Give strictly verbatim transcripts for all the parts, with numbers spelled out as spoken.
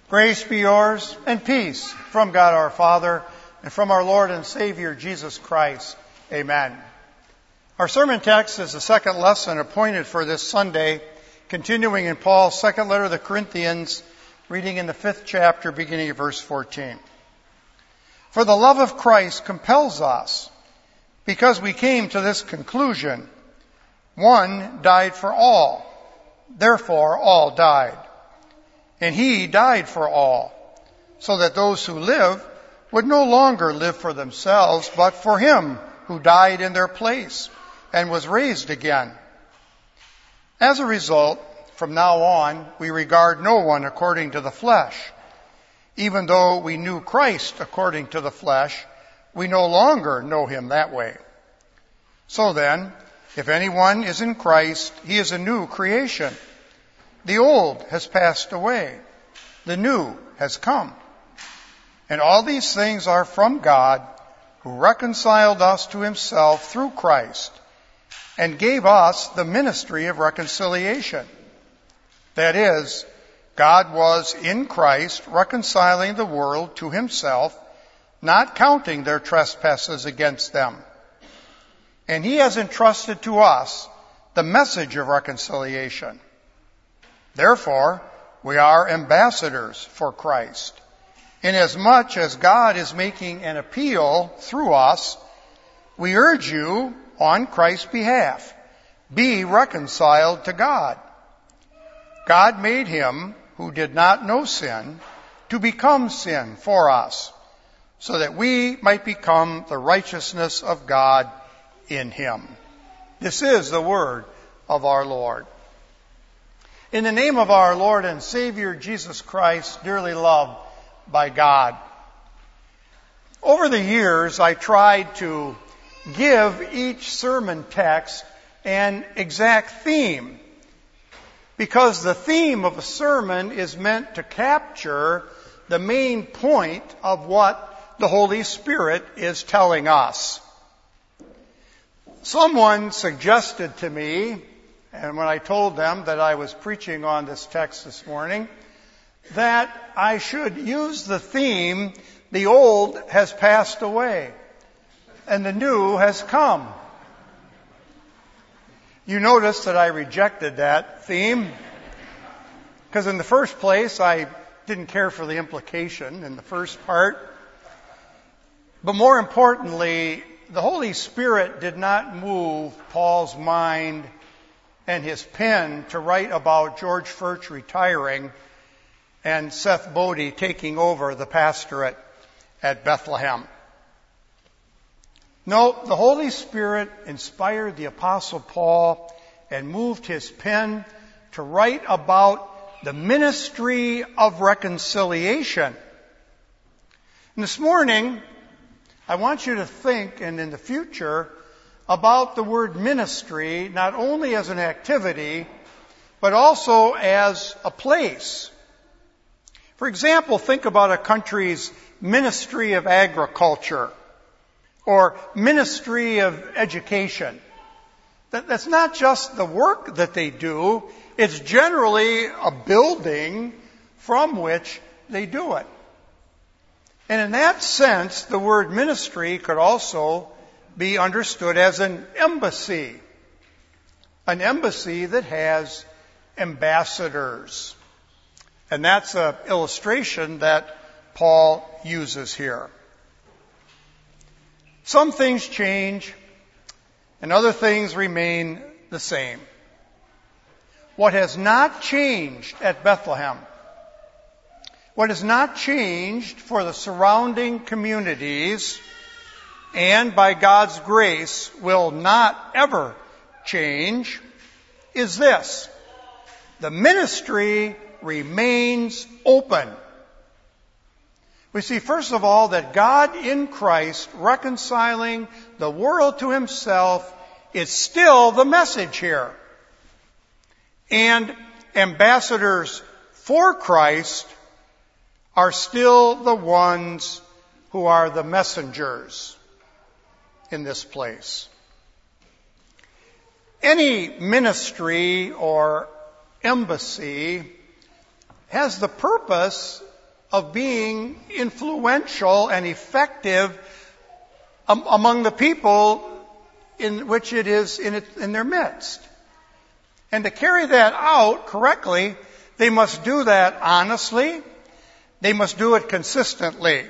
Grace be yours and peace from God our Father and from our Lord and Savior Jesus Christ. Amen. Our sermon text is the second lesson appointed for this Sunday, continuing in Paul's second letter to the Corinthians, reading in the fifth chapter, beginning at verse fourteen. For the love of Christ compels us, because we came to this conclusion: one died for all, therefore all died. And he died for all, so that those who live would no longer live for themselves, but for him who died in their place and was raised again. As a result, from now on, we regard no one according to the flesh. Even though we knew Christ according to the flesh, we no longer know him that way. So then, if anyone is in Christ, he is a new creation. The old has passed away. The new has come. And all these things are from God, who reconciled us to himself through Christ and gave us the ministry of reconciliation. That is, God was in Christ reconciling the world to himself, not counting their trespasses against them. And he has entrusted to us the message of reconciliation. Therefore, we are ambassadors for Christ. Inasmuch as God is making an appeal through us, we urge you on Christ's behalf, be reconciled to God. God made him who did not know sin to become sin for us, so that we might become the righteousness of God in him. This is the word of our Lord. In the name of our Lord and Savior Jesus Christ, dearly loved by God. Over the years, I tried to give each sermon text an exact theme, because the theme of a sermon is meant to capture the main point of what the Holy Spirit is telling us. Someone suggested to me, and when I told them that I was preaching on this text this morning, that I should use the theme, the old has passed away and the new has come. You notice that I rejected that theme, because in the first place, I didn't care for the implication in the first part. But more importantly, the Holy Spirit did not move Paul's mind and his pen to write about George Furch retiring and Seth Bodie taking over the pastorate at Bethlehem. No, the Holy Spirit inspired the Apostle Paul and moved his pen to write about the ministry of reconciliation. And this morning, I want you to think, and in the future, about the word ministry, not only as an activity, but also as a place. For example, think about a country's Ministry of Agriculture or Ministry of Education. That, that's not just the work that they do, it's generally a building from which they do it. And in that sense, the word ministry could also be understood as an embassy. An embassy that has ambassadors. And that's an illustration that Paul uses here. Some things change and other things remain the same. What has not changed at Bethlehem, what has not changed for the surrounding communities, and by God's grace will not ever change, is this: the ministry remains open. We see, first of all, that God in Christ reconciling the world to himself is still the message here. And ambassadors for Christ are still the ones who are the messengers in this place. Any ministry or embassy has the purpose of being influential and effective um, among the people in which it is in, it, in their midst. And to carry that out correctly, they must do that honestly. They must do it consistently.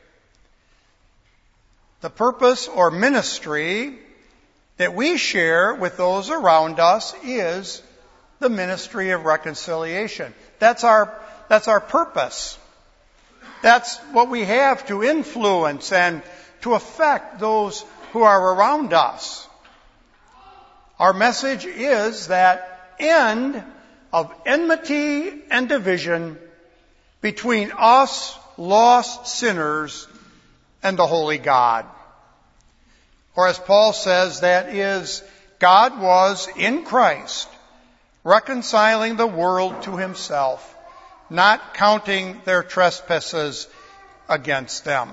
The purpose or ministry that we share with those around us is the ministry of reconciliation. That's our, that's our purpose. That's what we have to influence and to affect those who are around us. Our message is that end of enmity and division between us, lost sinners, and the holy God. Or as Paul says, that is, God was in Christ, reconciling the world to himself, not counting their trespasses against them.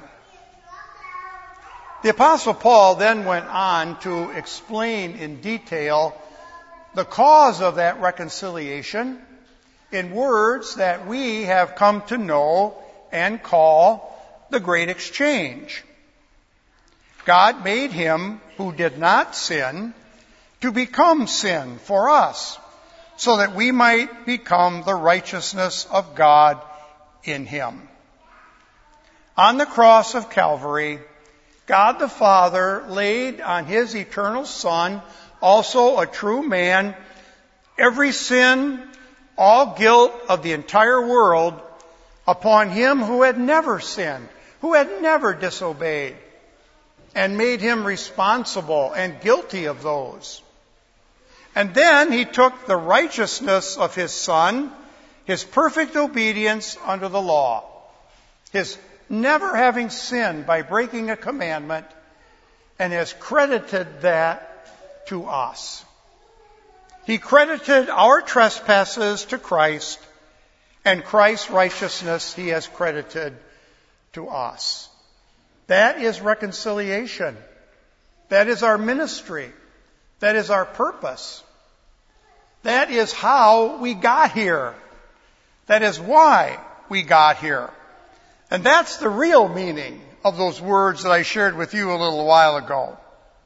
The Apostle Paul then went on to explain in detail the cause of that reconciliation in words that we have come to know and call the Great Exchange. God made him who did not sin to become sin for us, so that we might become the righteousness of God in him. On the cross of Calvary, God the Father laid on his eternal Son, also a true man, every sin, all guilt of the entire world upon him who had never sinned, who had never disobeyed, and made him responsible and guilty of those. And then he took the righteousness of his Son, his perfect obedience under the law, his never having sinned by breaking a commandment, and has credited that to us. He credited our trespasses to Christ, and Christ's righteousness he has credited to us. That is reconciliation. That is our ministry. That is our purpose. That is how we got here. That is why we got here. And that's the real meaning of those words that I shared with you a little while ago.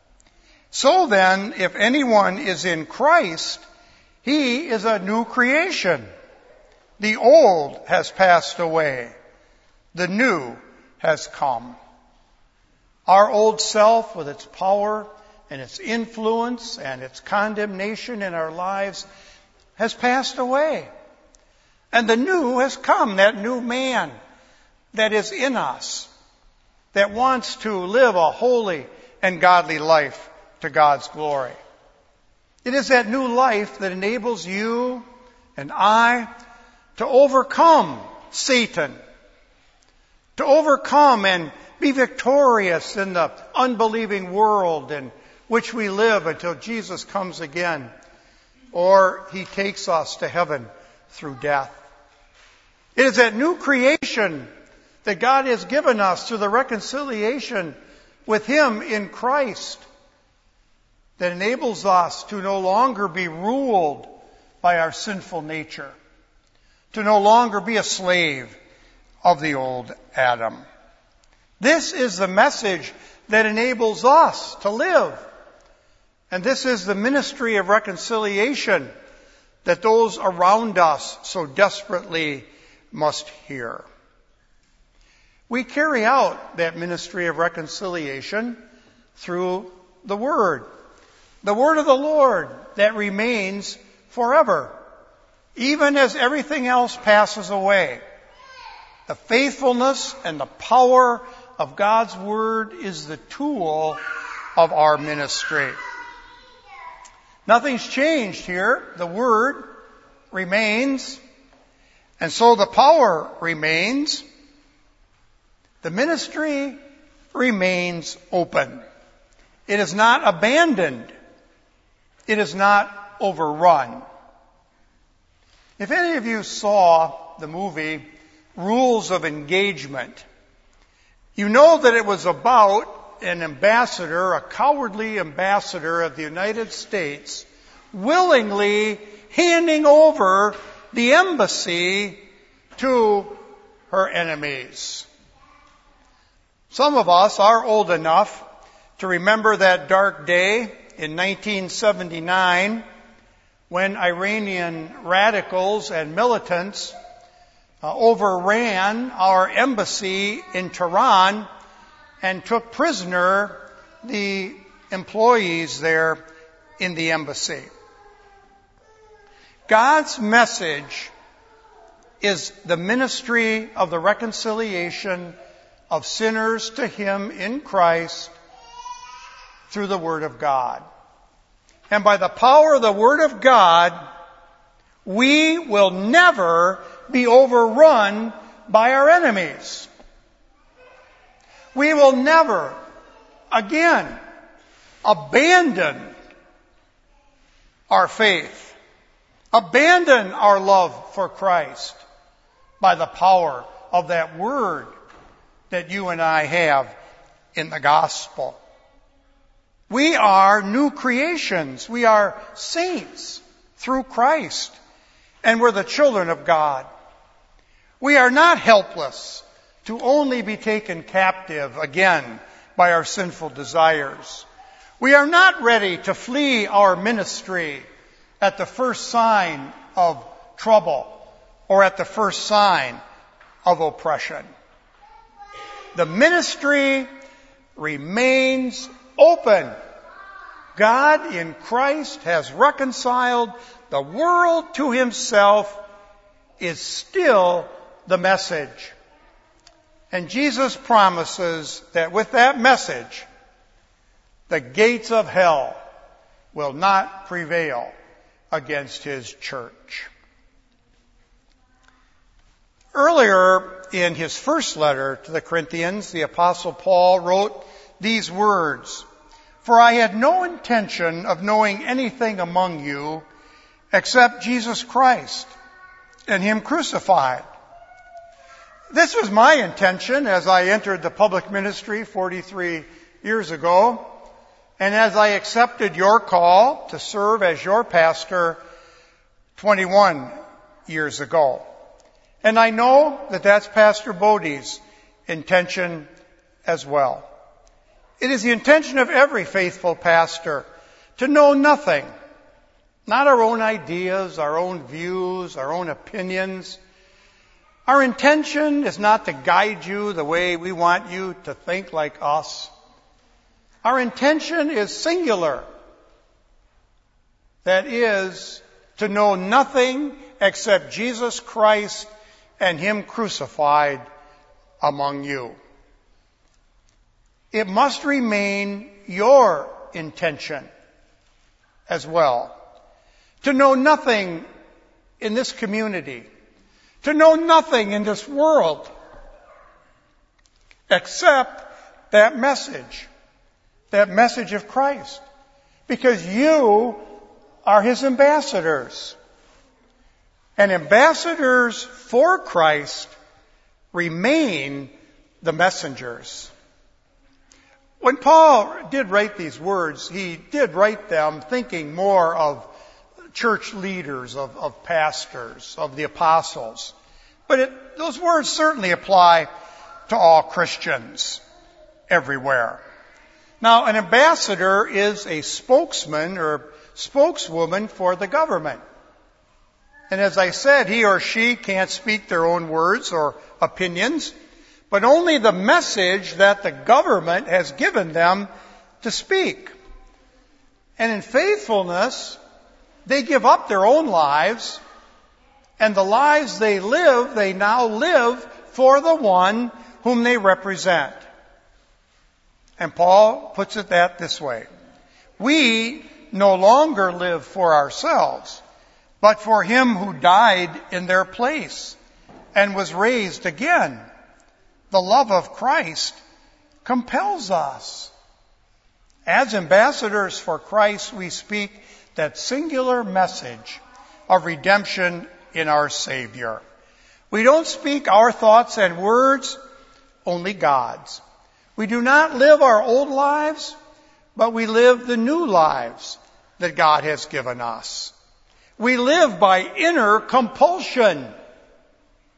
So then, if anyone is in Christ, he is a new creation. The old has passed away. The new has come. Our old self, with its power and its influence and its condemnation in our lives, has passed away. And the new has come, that new man that is in us, that wants to live a holy and godly life to God's glory. It is that new life that enables you and I to overcome Satan, to overcome and be victorious in the unbelieving world in which we live until Jesus comes again, or he takes us to heaven through death. It is that new creation that God has given us through the reconciliation with him in Christ that enables us to no longer be ruled by our sinful nature, to no longer be a slave of the old Adam. This is the message that enables us to live. And this is the ministry of reconciliation that those around us so desperately must hear. We carry out that ministry of reconciliation through the Word. The Word of the Lord that remains forever, even as everything else passes away. The faithfulness and the power of God's Word is the tool of our ministry. Nothing's changed here. The Word remains, and so the power remains. The ministry remains open. It is not abandoned. It is not overrun. If any of you saw the movie Rules of Engagement, you know that it was about an ambassador, a cowardly ambassador of the United States, willingly handing over the embassy to her enemies. Some of us are old enough to remember that dark day in nineteen seventy-nine when Iranian radicals and militants uh, overran our embassy in Tehran and took prisoner the employees there in the embassy. God's message is the ministry of the reconciliation of sinners to Him in Christ through the Word of God. And by the power of the Word of God, we will never be overrun by our enemies. We will never, again, abandon our faith, abandon our love for Christ by the power of that Word that you and I have in the gospel. We are new creations. We are saints through Christ, and we're the children of God. We are not helpless to only be taken captive again by our sinful desires. We are not ready to flee our ministry at the first sign of trouble or at the first sign of oppression. The ministry remains open. God in Christ has reconciled the world to Himself is still the message. And Jesus promises that with that message, the gates of hell will not prevail against His church. Earlier in his first letter to the Corinthians, the Apostle Paul wrote these words, "For I had no intention of knowing anything among you except Jesus Christ and Him crucified." This was my intention as I entered the public ministry forty-three years ago, and as I accepted your call to serve as your pastor twenty-one years ago. And I know that that's Pastor Bodie's intention as well. It is the intention of every faithful pastor to know nothing, not our own ideas, our own views, our own opinions. Our intention is not to guide you the way we want you to think like us. Our intention is singular. That is, to know nothing except Jesus Christ and Him crucified among you. It must remain your intention as well to know nothing in this community, to know nothing in this world except that message, that message of Christ, because you are His ambassadors. And ambassadors for Christ remain the messengers. When Paul did write these words, he did write them thinking more of church leaders, of, of pastors, of the apostles. But it, those words certainly apply to all Christians everywhere. Now, an ambassador is a spokesman or spokeswoman for the government. And as I said, he or she can't speak their own words or opinions, but only the message that the government has given them to speak. And in faithfulness, they give up their own lives, and the lives they live, they now live for the one whom they represent. And Paul puts it that this way: we no longer live for ourselves, but for Him who died in their place and was raised again. The love of Christ compels us. As ambassadors for Christ, we speak that singular message of redemption in our Savior. We don't speak our thoughts and words, only God's. We do not live our old lives, but we live the new lives that God has given us. We live by inner compulsion.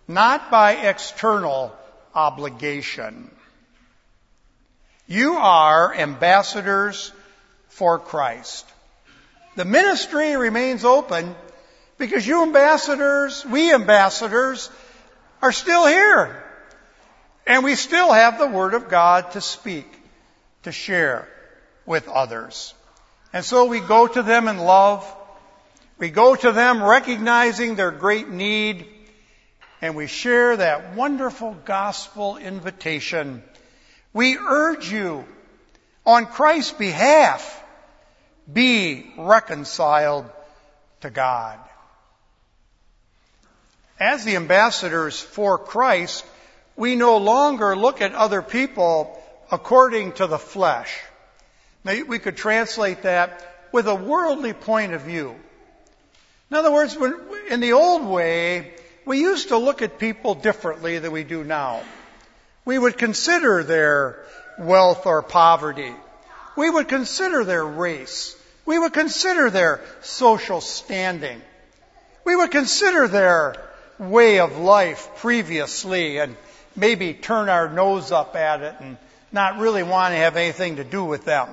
not by external obligation. You are ambassadors for Christ. The ministry remains open because you ambassadors, we ambassadors, are still here. And we still have the Word of God to speak, to share with others. And so we go to them in love. We go to them recognizing their great need. And we share that wonderful gospel invitation. We urge you, on Christ's behalf, be reconciled to God. As the ambassadors for Christ, we no longer look at other people according to the flesh. Now, we could translate that with a worldly point of view. In other words, when, in the old way, we used to look at people differently than we do now. We would consider their wealth or poverty. We would consider their race. We would consider their social standing. We would consider their way of life previously and maybe turn our nose up at it and not really want to have anything to do with them.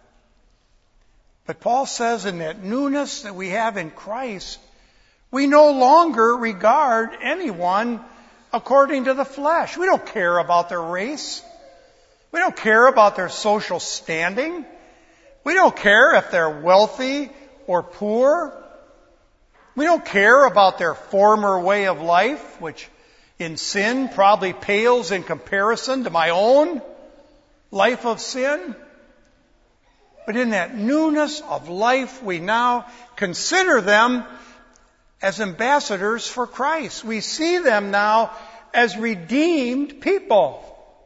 But Paul says in that newness that we have in Christ, we no longer regard anyone according to the flesh. We don't care about their race. We don't care about their social standing. We don't care if they're wealthy or poor. We don't care about their former way of life, which in sin probably pales in comparison to my own life of sin. But in that newness of life, we now consider them as ambassadors for Christ. We see them now as redeemed people.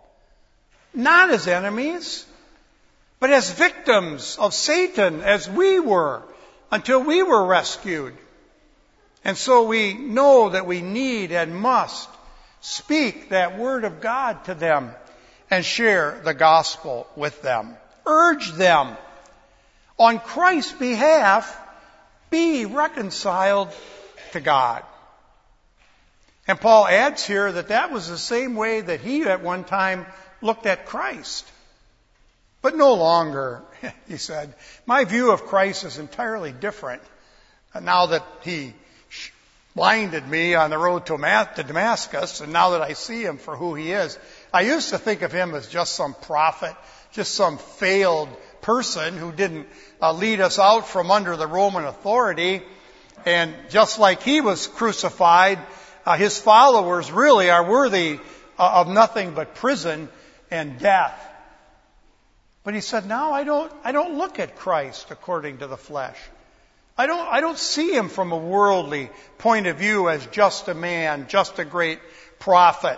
Not as enemies, but as victims of Satan, as we were, until we were rescued. And so we know that we need and must speak that word of God to them and share the gospel with them. Urge them, on Christ's behalf, be reconciled to God. And Paul adds here that that was the same way that he at one time looked at Christ. But no longer, he said, my view of Christ is entirely different now that he blinded me on the road to Damascus, and now that I see him for who he is. I used to think of him as just some prophet, just some failed person who didn't uh, lead us out from under the Roman authority. And just like he was crucified, uh, his followers really are worthy uh, of nothing but prison and death. But he said, now I don't, I don't look at Christ according to the flesh. I don't, I don't see him from a worldly point of view as just a man, just a great prophet.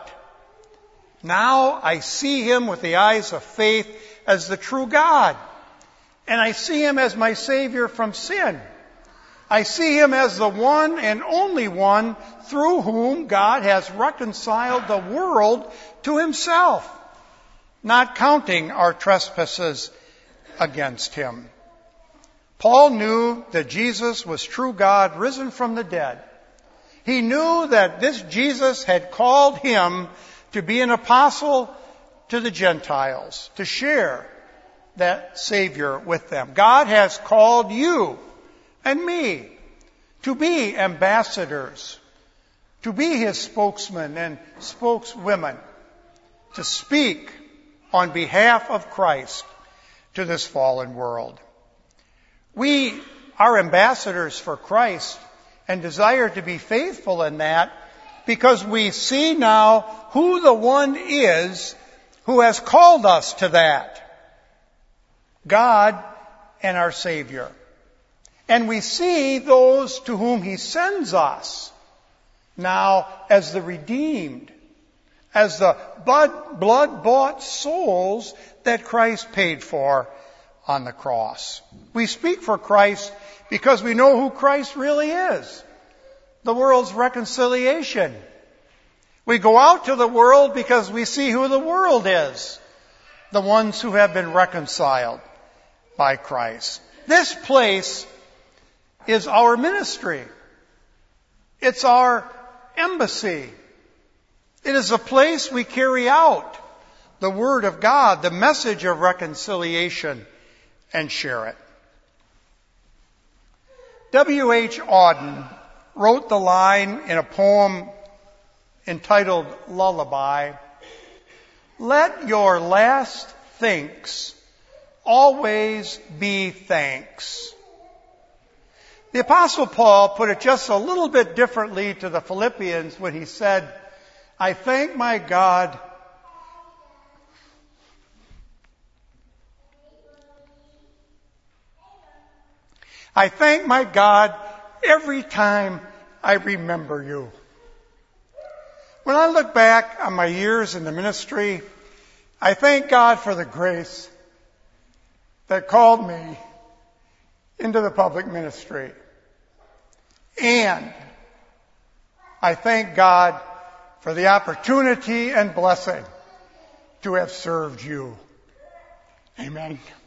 Now I see him with the eyes of faith as the true God. And I see him as my Savior from sin. I see him as the one and only one through whom God has reconciled the world to himself, not counting our trespasses against him. Paul knew that Jesus was true God risen from the dead. He knew that this Jesus had called him to be an apostle to the Gentiles, to share that Savior with them. God has called you and me to be ambassadors, to be his spokesmen and spokeswomen, to speak on behalf of Christ to this fallen world. We are ambassadors for Christ and desire to be faithful in that because we see now who the one is who has called us to that. God and our Savior. And we see those to whom he sends us now as the redeemed, as the blood-bought souls that Christ paid for on the cross. We speak for Christ because we know who Christ really is, the world's reconciliation. We go out to the world because we see who the world is, the ones who have been reconciled by Christ. This place is our ministry. It's our embassy. It is a place we carry out the Word of God, the message of reconciliation, and share it. W H Auden wrote the line in a poem entitled Lullaby, "Let your last thinks always be thanks." The Apostle Paul put it just a little bit differently to the Philippians when he said, "I thank my God I thank my God every time I remember you." When I look back on my years in the ministry, I thank God for the grace that called me into the public ministry. And I thank God for the opportunity and blessing to have served you. Amen.